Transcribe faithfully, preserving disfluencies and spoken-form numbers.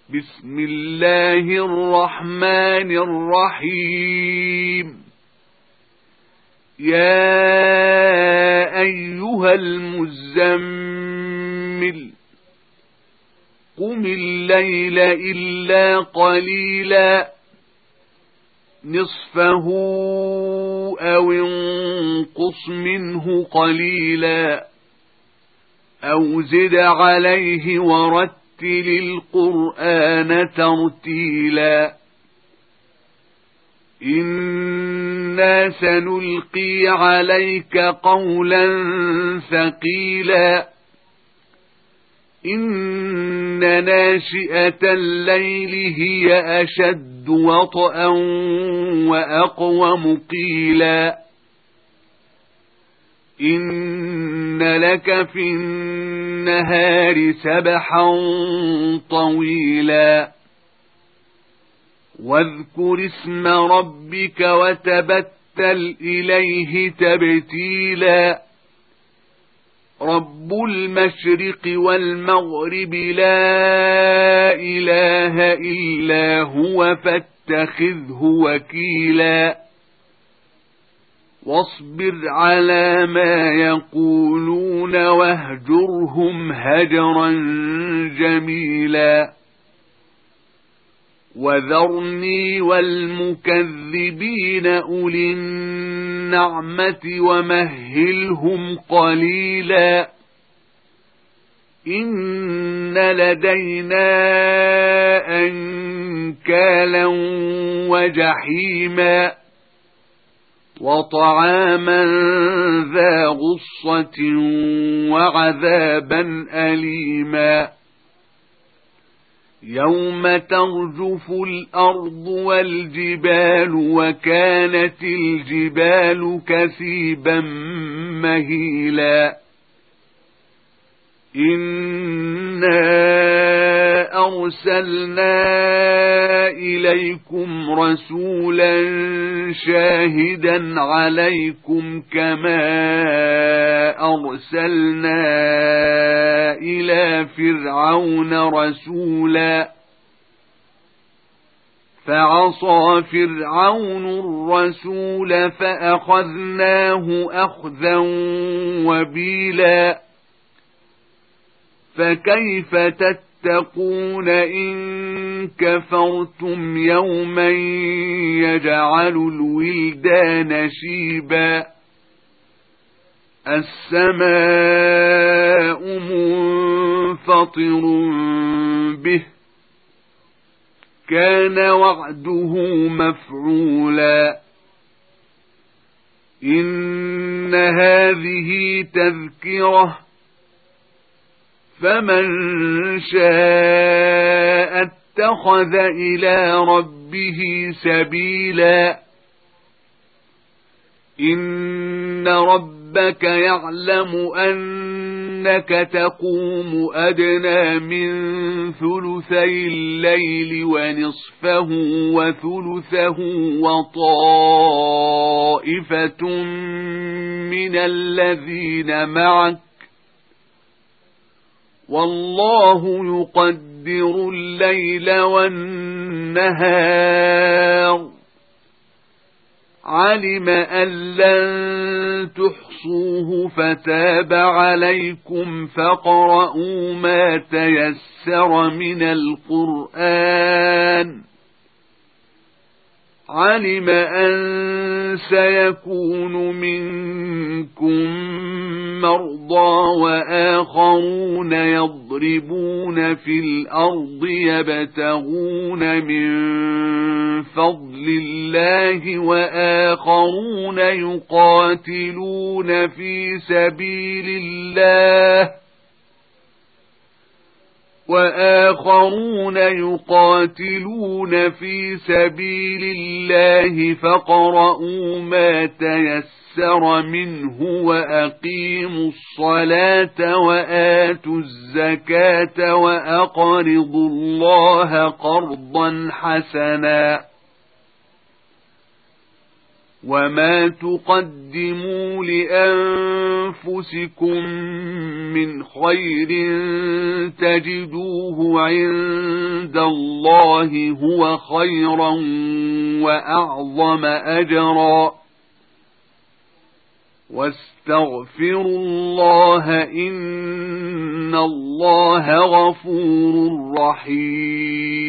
بسم الله الرحمن الرحيم. يا أيها المزمل قم الليل إلا قليلا نصفه أو انقص منه قليلا أو زد عليه ورتل القرآن ترتيلا إنا سنلقي عليك قولا ثقيلا إن ناشئة الليل هي أشد وطئا وأقوم قيلا إن لك في النهار سبحا طويلا واذكر اسم ربك وتبتل إليه تبتيلا رب المشرق والمغرب لا إله إلا هو فاتخذه وكيلا واصبر على ما يقولون واهجرهم هجرا جميلا وذرني والمكذبين أولي النعمة ومهلهم قليلا إن لدينا أنكالا وجحيما وطعاما ذا غصة وعذابا أليما يوم ترجف الأرض والجبال وكانت الجبال كثيبا مهيلا إنا أرسلنا إليكم رسولا شاهدا عليكم كما أرسلنا إلى فرعون رسولا فعصى فرعون الرسول فأخذناه أخذا وبيلا فكيف تتقون إن كفرتم يوما يجعل الولدان شيبا السماء منفطر به كان وعده مفعولا إن هذه تذكرة فمن شاء اتخذ إلى ربه سبيلا إن ربك يعلم أنك تقوم أدنى من ثلثي الليل ونصفه وثلثه وطائفة من الذين معك والله يقدر الليل والنهار علم أن لن تحصوه فتاب عليكم فاقرؤوا ما تيسر من القرآن علم أن سيكون منكم مرضى وآخرون يضربون في الأرض يبتغون من فضل الله وآخرون يقاتلون في سبيل الله وآخرون يقاتلون في سبيل الله فاقرؤوا ما تيسر منه وأقيموا الصلاة وآتوا الزكاة وأقرضوا الله قرضا حسنا وما تقدموا لأنفسكم من خير تجدوه عند الله هو خيرا وأعظم أجرا واستغفروا الله إن الله غفور رحيم